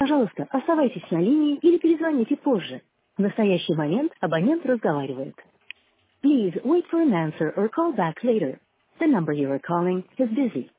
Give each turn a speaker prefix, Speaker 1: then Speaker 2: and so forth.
Speaker 1: Пожалуйста, оставайтесь на линии или перезвоните позже. В настоящий момент абонент разговаривает. Please wait for an answer or call back later. The number you are calling is busy.